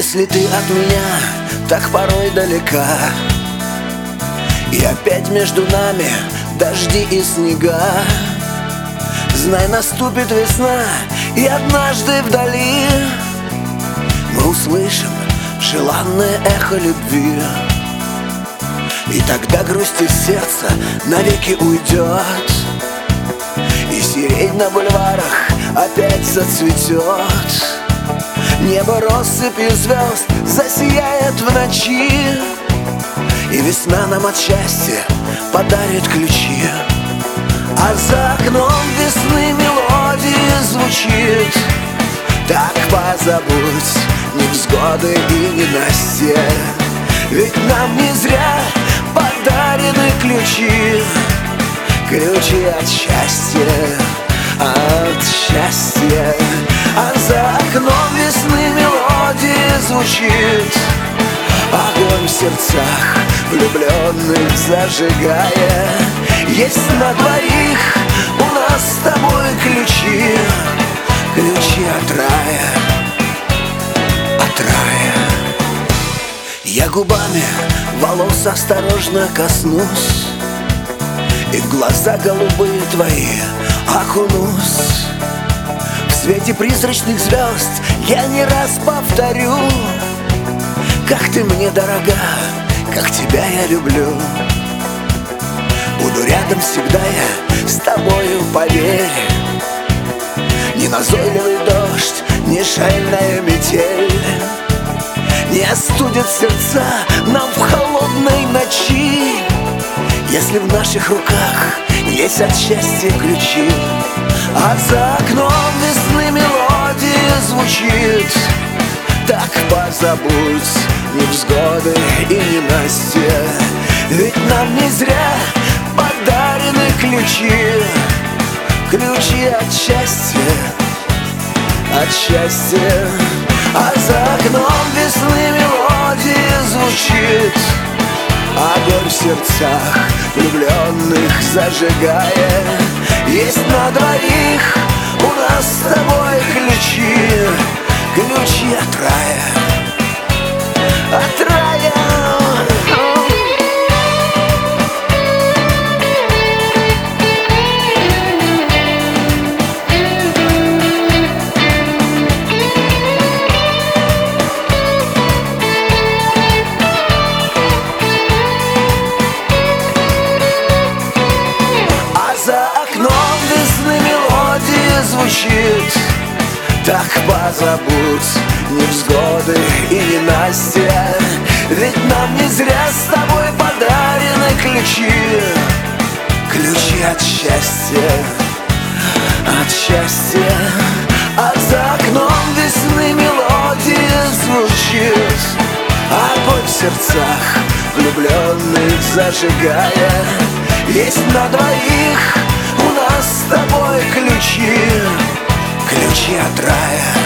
Если ты от меня так порой далека, и опять между нами дожди и снега, знай, наступит весна, и однажды вдали мы услышим желанное эхо любви. И тогда грусть из сердца навеки уйдет, и сирень на бульварах опять зацветет. Небо россыпью звезд засияет в ночи, и весна нам от счастья подарит ключи. А за окном весны мелодии звучит. Так позабудь невзгоды и ненастья, ведь нам не зря подарены ключи. Ключи от счастья, от счастья. А за окном весны мелодии звучит. Огонь в сердцах влюбленных зажигая. Есть на двоих у нас с тобой ключи. Ключи от рая, от рая. Я губами волос осторожно коснусь, и в глаза голубые твои окунусь. В свете призрачных звезд я не раз повторю: как ты мне дорога, как тебя я люблю. Буду рядом всегда я с тобою, поверь. Ни назойливый дождь, ни шальная метель не остудят сердца нам в холодной ночи, если в наших руках есть от счастья ключи. А за окном весны мелодии звучит. Так позабудь невзгоды и ненастья, ведь нам не зря подарены ключи. Ключи от счастья, от счастья. А за окном весны мелодии звучит. Огонь в сердцах влюбленных зажигая. Есть на двоих у нас с тобой ключи. Ключи от рая, от рая. Звучит. Так позабудь невзгоды и ненастья, ведь нам не зря с тобой подарены ключи. Ключи от счастья, от счастья. А за окном весны мелодии звучит. Огонь в сердцах влюбленных зажигая. Есть на двоих у нас с тобой ключи. Ключи от рая.